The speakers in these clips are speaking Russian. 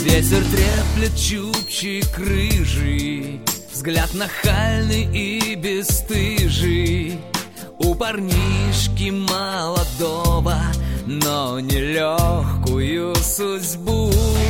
Ветер треплет чубчик рыжий, взгляд нахальный и бесстыжий. У парнишки молодого, но нелегкую судьбу.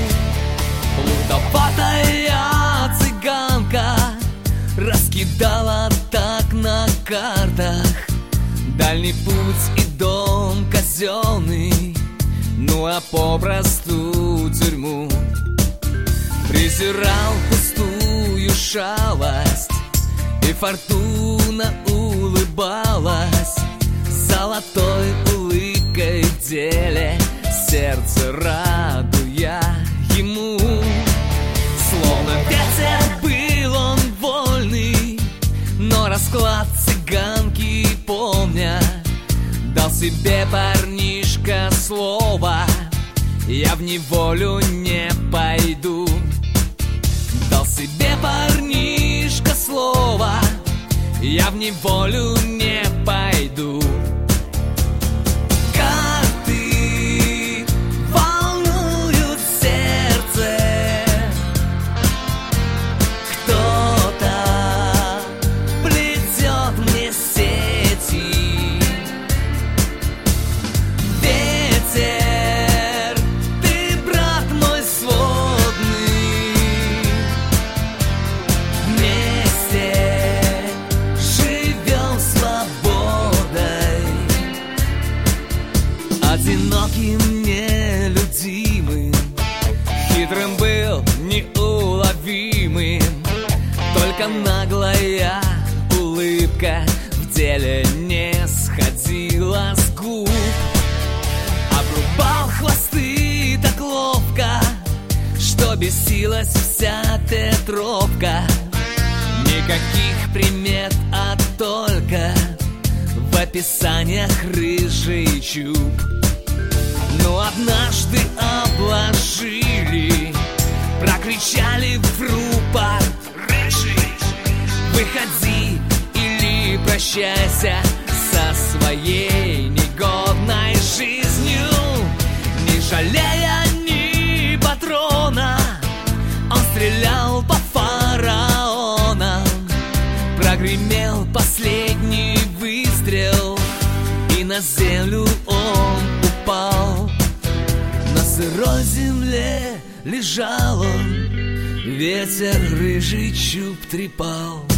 Плутоватая цыганка раскидала так на картах дальний путь и дом казенный, ну а попросту тюрьму. Презирал пустую шалость, и фортуна улыбалась золотой улыбкой в деле, сердце радуя ему. Словно ветер был он вольный, но расклад цыганки помня, дал себе парнишка слово: я в неволю не пойду. Дал себе парнишка слово: я в неволю не пойду. Карты волнуют сердце, кто-то плетет мне сети. Ветер, ты брат мой сводный, вместе живем свободой. Одиноким, нелюдимым, хитрым был, неуловимым, только наглая улыбка в деле не сходила с губ. Обрубал хвосты так ловко, что бесилась вся Петровка. Никаких примет, а только в описаниях рыжий чуб. Но однажды обложили, прокричали в рупор: рыжий, выходи или прощайся со своей негодной жизнью. Не жалея ни патрона, он стрелял по фараонам. Прогремел последний выстрел, и на землю он упал. На сырой земле лежал он, ветер рыжий чуб трепал.